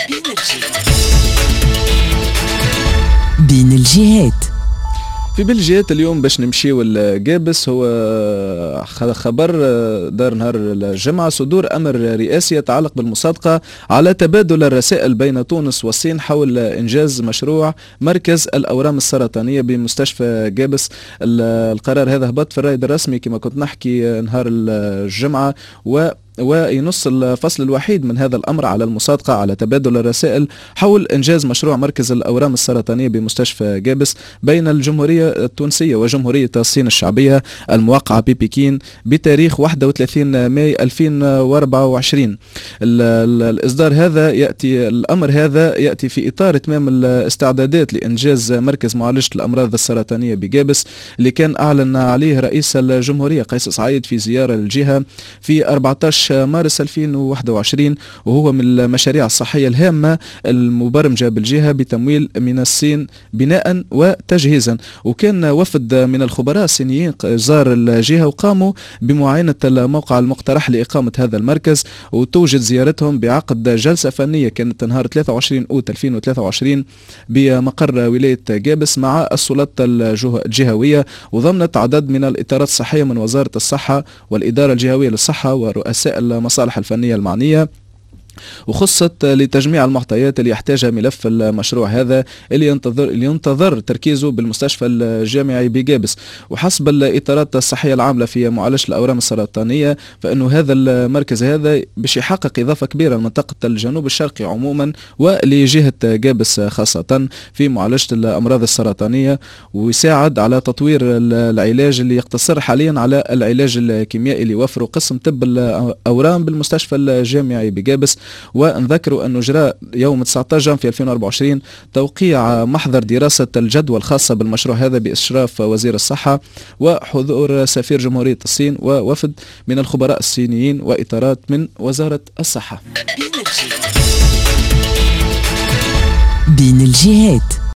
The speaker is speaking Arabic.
بين الجهات. في بلجيات اليوم باش نمشيو الجابس، هو خبر دار نهار الجمعة صدور أمر رئاسي يتعلق بالمصادقة على تبادل الرسائل بين تونس والصين حول إنجاز مشروع مركز الأورام السرطانية بمستشفى جابس. القرار هذا هبط في الرائد الرسمي كما كنت نحكي نهار الجمعة، وينص الفصل الوحيد من هذا الأمر على المصادقة على تبادل الرسائل حول إنجاز مشروع مركز الأورام السرطانية بمستشفى جابس بين الجمهورية التونسية وجمهورية الصين الشعبية الموقعة ببكين بتاريخ 31 ماي 2024. الإصدار هذا الأمر هذا يأتي في إطار إتمام الاستعدادات لإنجاز مركز معالجة الأمراض السرطانية بجابس اللي كان أعلن عليه رئيس الجمهورية قيس سعيد في زيارة للجهة في 14 مارس 2021، وهو من المشاريع الصحية الهامة المبرمجة بالجهة بتمويل من الصين بناء وتجهيزا. وكان وفد من الخبراء الصينيين زار الجهة وقاموا بمعاينة الموقع المقترح لإقامة هذا المركز، وتوجد زيارتهم بعقد جلسة فنية كانت نهار 23 أوت 2023 بمقر ولاية جابس مع السلطات الجهوية، وضمنت عدد من الإطارات الصحية من وزارة الصحة والإدارة الجهوية للصحة ورؤساء المصالح الفنية المعنية، وخصت لتجميع المعطيات اللي يحتاجها ملف المشروع هذا اللي ينتظر تركيزه بالمستشفى الجامعي بجابس. وحسب الإطارات الصحية العاملة في معالجة الأورام السرطانية فإنه هذا المركز هذا باش يحقق إضافة كبيرة لمنطقة الجنوب الشرقي عموما ولجهة جابس خاصة في معالجة الأمراض السرطانية، ويساعد على تطوير العلاج اللي يقتصر حاليا على العلاج الكيميائي اللي يوفره قسم طب الأورام بالمستشفى الجامعي بجابس. ونذكروا أنه جرى يوم 19 جانفي 2024 توقيع محضر دراسة الجدوى الخاصة بالمشروع هذا بإشراف وزير الصحة وحضور سفير جمهورية الصين ووفد من الخبراء الصينيين وإطارات من وزارة الصحة. بين الجهات.